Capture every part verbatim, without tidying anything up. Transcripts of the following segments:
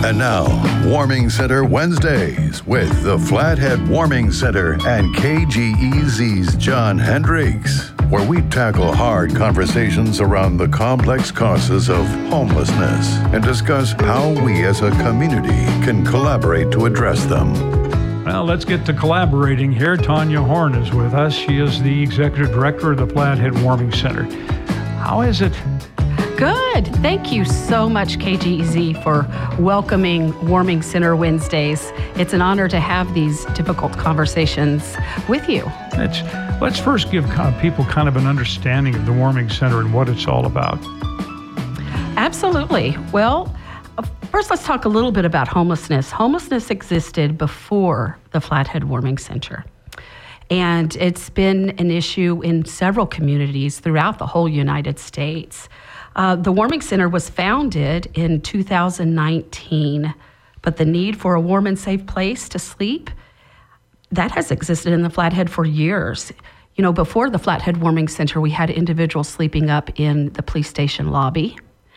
And now, Warming Center Wednesdays with the Flathead Warming Center and K G E Z's John Hendricks, where we tackle hard conversations around the complex causes of homelessness and discuss how we as a community can collaborate to address them. Well, let's get to collaborating here. Tanya Horn is with us. She is the Executive Director of the Flathead Warming Center. How is it? Good. Thank you so much, K G E Z, for welcoming Warming Center Wednesdays. It's an honor to have these difficult conversations with you. Let's, let's first give people kind of an understanding of the Warming Center and what it's all about. Absolutely. Well, first let's talk a little bit about homelessness. Homelessness existed before the Flathead Warming Center. And it's been an issue in several communities throughout the whole United States. Uh, the Warming Center was founded in two thousand nineteen, but the need for a warm and safe place to sleep, that has existed in the Flathead for years. You know, before the Flathead Warming Center, we had individuals sleeping up in the police station lobby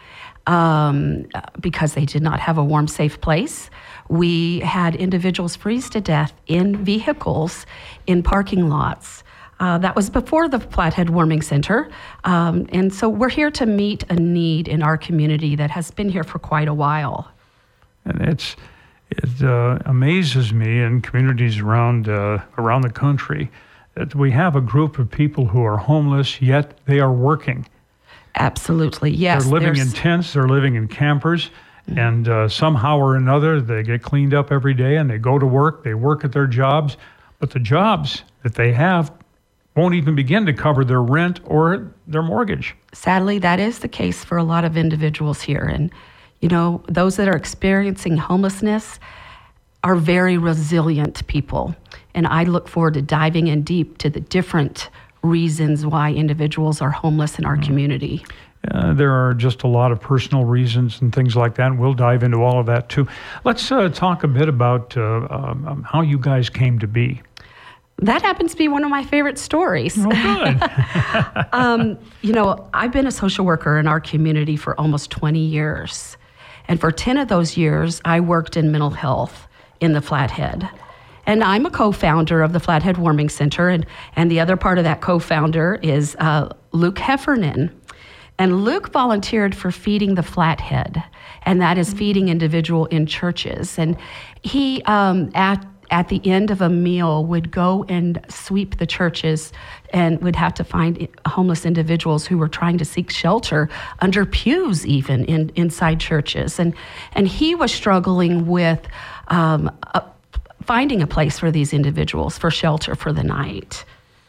um, because they did not have a warm, safe place. We had individuals freeze to death in vehicles in parking lots. Uh, that was before the Flathead Warming Center. Um, and so we're here to meet a need in our community that has been here for quite a while. And it's it uh, amazes me in communities around uh, around the country that we have a group of people who are homeless, yet they are working. Absolutely, yes. They're living in tents, they're living in campers, mm-hmm. and uh, somehow or another they get cleaned up every day and they go to work, they work at their jobs, but the jobs that they have won't even begin to cover their rent or their mortgage. Sadly, that is the case for a lot of individuals here. And, you know, those that are experiencing homelessness are very resilient people. And I look forward to diving in deep to the different reasons why individuals are homeless in our mm. community. Uh, there are just a lot of personal reasons and things like that, and we'll dive into all of that too. Let's uh, talk a bit about uh, um, how you guys came to be. That happens to be one of my favorite stories. Oh, good. um, you know, I've been a social worker in our community for almost twenty years. And for ten of those years, I worked in mental health in the Flathead. And I'm a co-founder of the Flathead Warming Center. And, and the other part of that co-founder is uh, Luke Heffernan. And Luke volunteered for Feeding the Flathead. And that is feeding individual in churches. And he, um, at at the end of a meal, would go and sweep the churches and would have to find homeless individuals who were trying to seek shelter under pews even in, inside churches. And, and he was struggling with um, a, finding a place for these individuals for shelter for the night.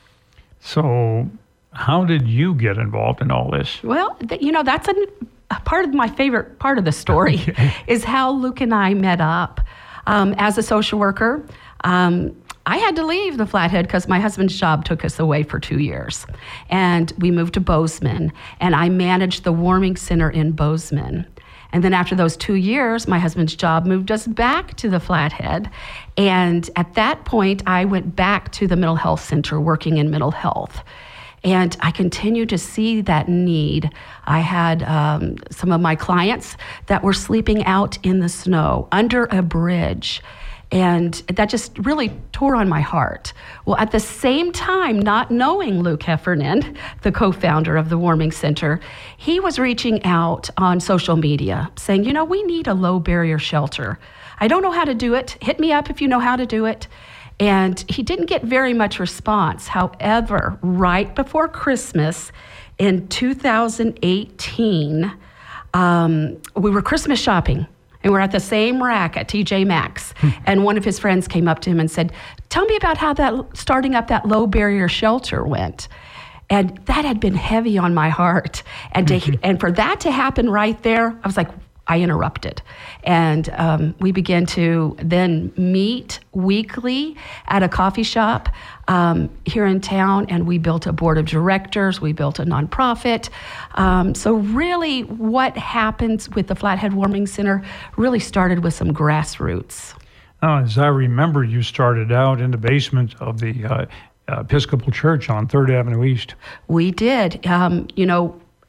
So how did you get involved in all this? Well, th- you know, that's a, a part of my favorite part of the story okay. is how Luke and I met up. Um, as a social worker, um, I had to leave the Flathead because my husband's job took us away for two years. And we moved to Bozeman, and I managed the Warming Center in Bozeman. And then after those two years, my husband's job moved us back to the Flathead. And at that point, I went back to the mental health center working in mental health. And I continued to see that need. I had um, some of my clients that were sleeping out in the snow under a bridge. And that just really tore on my heart. Well, at the same time, not knowing Luke Heffernan, the co-founder of the Warming Center, he was reaching out on social media saying, you know, we need a low barrier shelter. I don't know how to do it. Hit me up if you know how to do it. And he didn't get very much response. However, right before Christmas in two thousand eighteen, um, we were Christmas shopping. And we're at the same rack at T J Maxx. And one of his friends came up to him and said, tell me about how that starting up that low barrier shelter went. And that had been heavy on my heart. And, to, and for that to happen right there, I was like, I interrupted. And um, we began to then meet weekly at a coffee shop um, here in town, and we built a board of directors, we built a nonprofit. Um, so really what happens with the Flathead Warming Center really started with some grassroots. Oh, as I remember, you started out in the basement of the uh, Episcopal Church on third Avenue East. We did. Um, you know,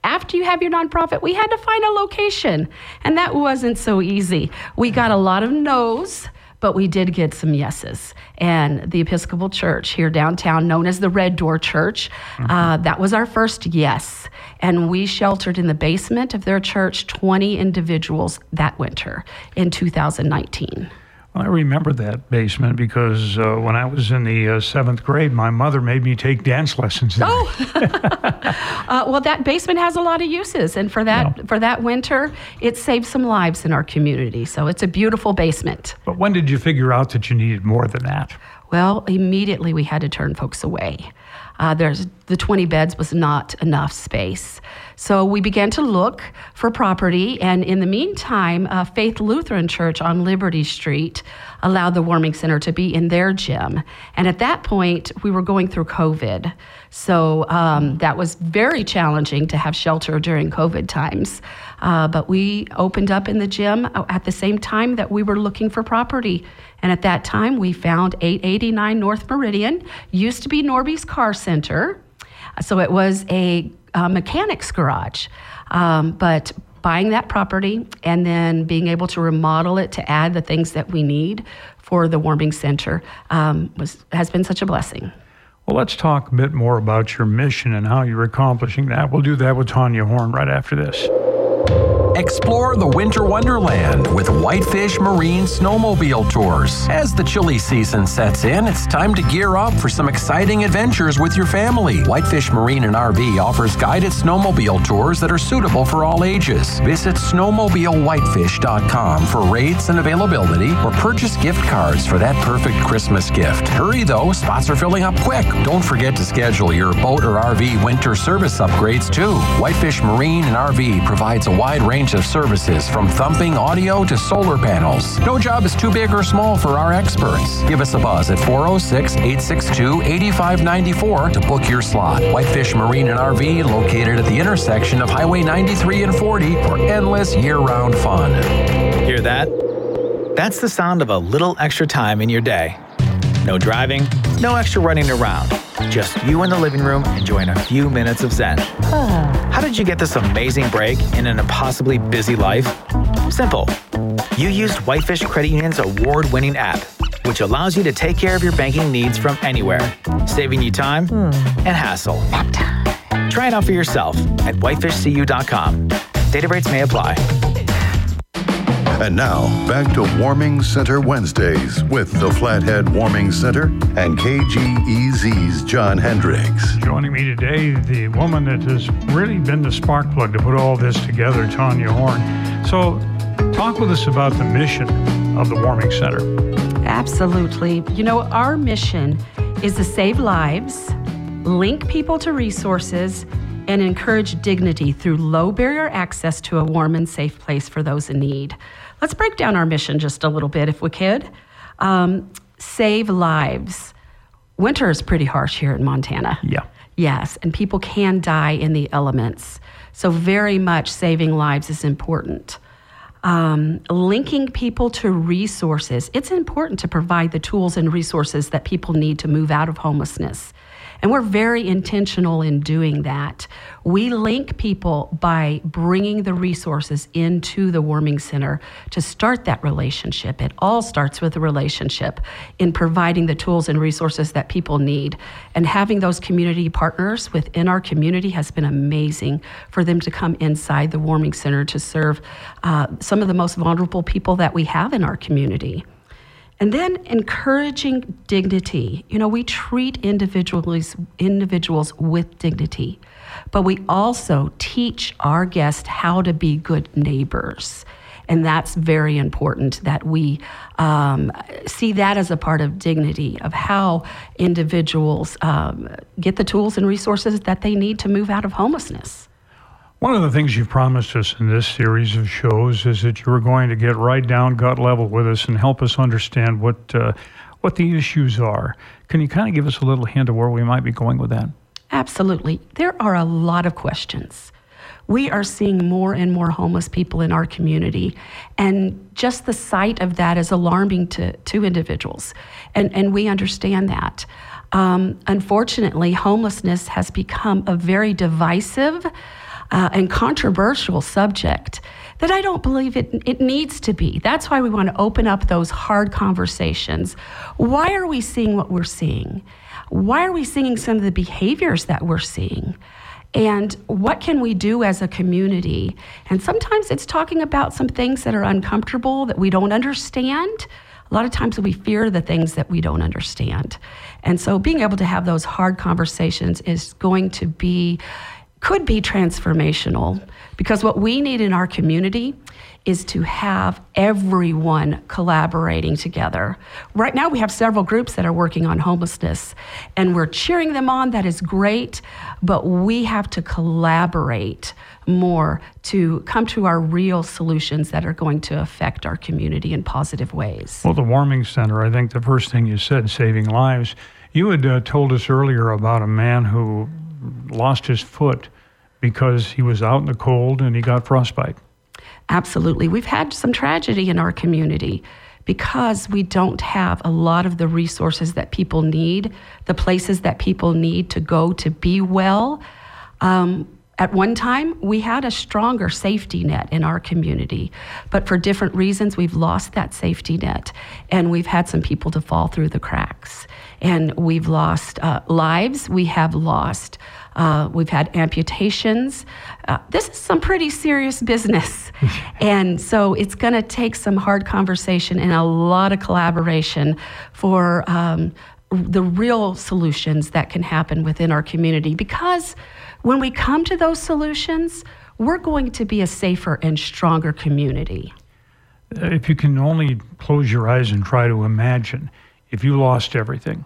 after you have your nonprofit, we had to find a location. And that wasn't so easy. We got a lot of no's, but we did get some yeses. And the Episcopal Church here downtown, known as the Red Door Church, mm-hmm. uh, that was our first yes. And we sheltered in the basement of their church twenty individuals that winter in two thousand nineteen. Well, I remember that basement because uh, when I was in the uh, seventh grade, my mother made me take dance lessons there. Oh, uh, well, that basement has a lot of uses, and for that yeah. for that winter, it saved some lives in our community. So it's a beautiful basement. But when did you figure out that you needed more than that? Well, immediately we had to turn folks away. Uh, there's the twenty beds was not enough space. So we began to look for property, and in the meantime, uh, Faith Lutheran Church on Liberty Street allowed the warming center to be in their gym. And at that point, we were going through COVID. So um, that was very challenging to have shelter during COVID times. Uh, but we opened up in the gym at the same time that we were looking for property. And at that time, we found eight eighty-nine North Meridian, used to be Norby's Car Center. So it was a, a mechanics garage. Um, but buying that property and then being able to remodel it to add the things that we need for the warming center um, was has been such a blessing. Well, let's talk a bit more about your mission and how you're accomplishing that. We'll do that with Tanya Horn right after this. Explore the Winter Wonderland with Whitefish Marine Snowmobile Tours. As the chilly season sets in, it's time to gear up for some exciting adventures with your family. Whitefish Marine and R V offers guided snowmobile tours that are suitable for all ages. Visit snowmobile whitefish dot com for rates and availability, or purchase gift cards for that perfect Christmas gift. Hurry though, spots are filling up quick. Don't forget to schedule your boat or R V winter service upgrades too. Whitefish Marine and R V provides a wide range of services from thumping audio to solar panels. No job is too big or small for our experts. Give us a buzz at four oh six, eight six two, eight five nine four to book your slot. Whitefish Marine and R V located at the intersection of Highway ninety-three and forty for endless year-round fun. Hear that? That's the sound of a little extra time in your day. No driving, no extra running around. Just you in the living room enjoying a few minutes of zen. How did you get this amazing break in an impossibly busy life? Simple. You used Whitefish Credit Union's award-winning app, which allows you to take care of your banking needs from anywhere, saving you time hmm. and hassle. Try it out for yourself at whitefish c u dot com. Data rates may apply. And now, back to Warming Center Wednesdays with the Flathead Warming Center and K G E Z's John Hendricks. Joining me today, the woman that has really been the spark plug to put all this together, Tanya Horn. So, talk with us about the mission of the Warming Center. Absolutely. You know, our mission is to save lives, link people to resources, and encourage dignity through low barrier access to a warm and safe place for those in need. Let's break down our mission just a little bit if we could. Um, save lives. Winter is pretty harsh here in Montana. Yeah. Yes, and people can die in the elements. So very much saving lives is important. Um, linking people to resources. It's important to provide the tools and resources that people need to move out of homelessness. And we're very intentional in doing that. We link people by bringing the resources into the warming center to start that relationship. It all starts with a relationship in providing the tools and resources that people need. And having those community partners within our community has been amazing for them to come inside the warming center to serve uh, some of the most vulnerable people that we have in our community. And then encouraging dignity. You know, we treat individuals, individuals with dignity, but we also teach our guests how to be good neighbors. And that's very important that we um, see that as a part of dignity, of how individuals um, get the tools and resources that they need to move out of homelessness. One of the things you've promised us in this series of shows is that you were going to get right down gut level with us and help us understand what uh, what the issues are. Can you kind of give us a little hint of where we might be going with that? Absolutely. There are a lot of questions. We are seeing more and more homeless people in our community, and just the sight of that is alarming to, to individuals, and, and we understand that. Um, unfortunately, homelessness has become a very divisive uh, and controversial subject that I don't believe it, it needs to be. That's why we want to open up those hard conversations. Why are we seeing what we're seeing? Why are we seeing some of the behaviors that we're seeing? And what can we do as a community? And sometimes it's talking about some things that are uncomfortable, that we don't understand. A lot of times we fear the things that we don't understand. And so being able to have those hard conversations is going to be, could be transformational, because what we need in our community is to have everyone collaborating together. Right now we have several groups that are working on homelessness, and we're cheering them on. That is great, but we have to collaborate more to come to our real solutions that are going to affect our community in positive ways. Well, the Warming Center, I think the first thing you said, saving lives. You had uh, told us earlier about a man who lost his foot because he was out in the cold and he got frostbite. Absolutely. We've had some tragedy in our community because we don't have a lot of the resources that people need, the places that people need to go to be well. Um, At one time, we had a stronger safety net in our community, but for different reasons, we've lost that safety net, and we've had some people to fall through the cracks, and we've lost uh, lives. We have lost, uh, we've had amputations. Uh, this is some pretty serious business, and so it's going to take some hard conversation and a lot of collaboration for um, the real solutions that can happen within our community, because when we come to those solutions, we're going to be a safer and stronger community. If you can only close your eyes and try to imagine, if you lost everything,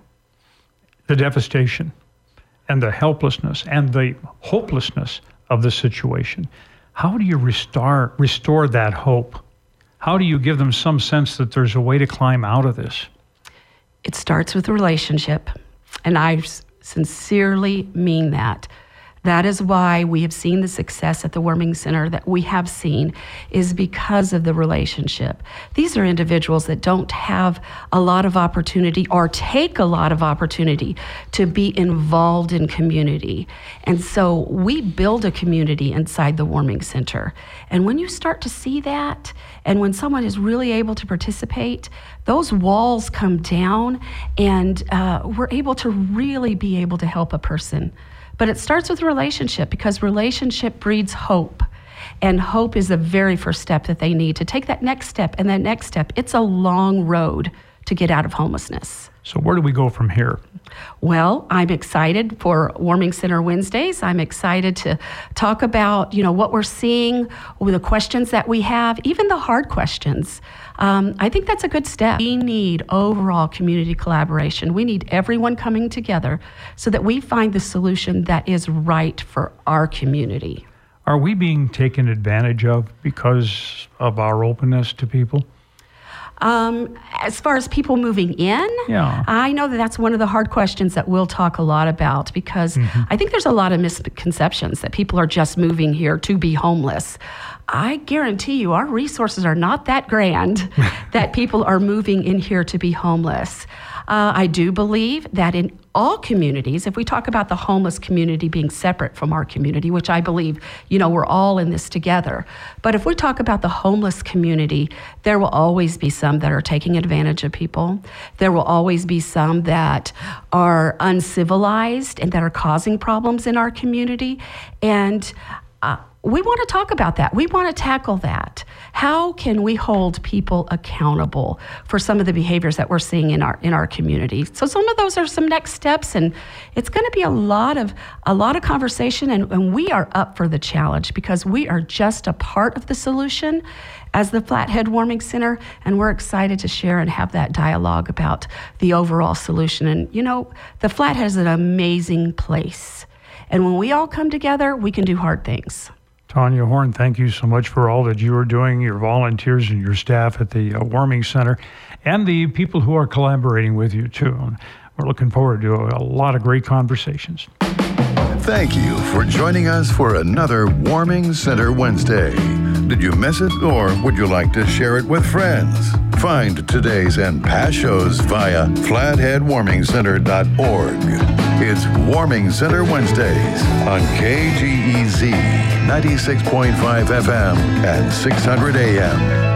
the devastation and the helplessness and the hopelessness of the situation, how do you restore, restore that hope? How do you give them some sense that there's a way to climb out of this? It starts with a relationship, and I sincerely mean that. That is why we have seen the success at the Warming Center that we have seen, is because of the relationship. These are individuals that don't have a lot of opportunity or take a lot of opportunity to be involved in community. And so we build a community inside the Warming Center. And when you start to see that, and when someone is really able to participate, those walls come down, and uh, we're able to really be able to help a person. But it starts with relationship, because relationship breeds hope. And hope is the very first step that they need to take that next step. And that next step, it's a long road to get out of homelessness. So where do we go from here? Well, I'm excited for Warming Center Wednesdays. I'm excited to talk about, you know, what we're seeing, the questions that we have, even the hard questions. Um, I think that's a good step. We need overall community collaboration. We need everyone coming together so that we find the solution that is right for our community. Are we being taken advantage of because of our openness to people? Um, as far as people moving in, yeah. I know that that's one of the hard questions that we'll talk a lot about, because mm-hmm. I think there's a lot of misconceptions that people are just moving here to be homeless. I guarantee you our resources are not that grand that people are moving in here to be homeless. Uh, I do believe that in all communities, if we talk about the homeless community being separate from our community, which I believe, you know, we're all in this together. But if we talk about the homeless community, there will always be some that are taking advantage of people. There will always be some that are uncivilized and that are causing problems in our community. And uh, we want to talk about that. We want to tackle that. How can we hold people accountable for some of the behaviors that we're seeing in our in our community? So some of those are some next steps, and it's going to be a lot of a lot of conversation, and, and we are up for the challenge, because we are just a part of the solution as the Flathead Warming Center, and we're excited to share and have that dialogue about the overall solution. And you know, the Flathead is an amazing place, and when we all come together, we can do hard things. Tanya Horn, thank you so much for all that you are doing, your volunteers and your staff at the uh, Warming Center, and the people who are collaborating with you, too. And we're looking forward to a, a lot of great conversations. Thank you for joining us for another Warming Center Wednesday. Did you miss it, or would you like to share it with friends? Find today's and past shows via flathead warming center dot org. It's Warming Center Wednesdays on K G E Z ninety-six point five F M and six hundred A M.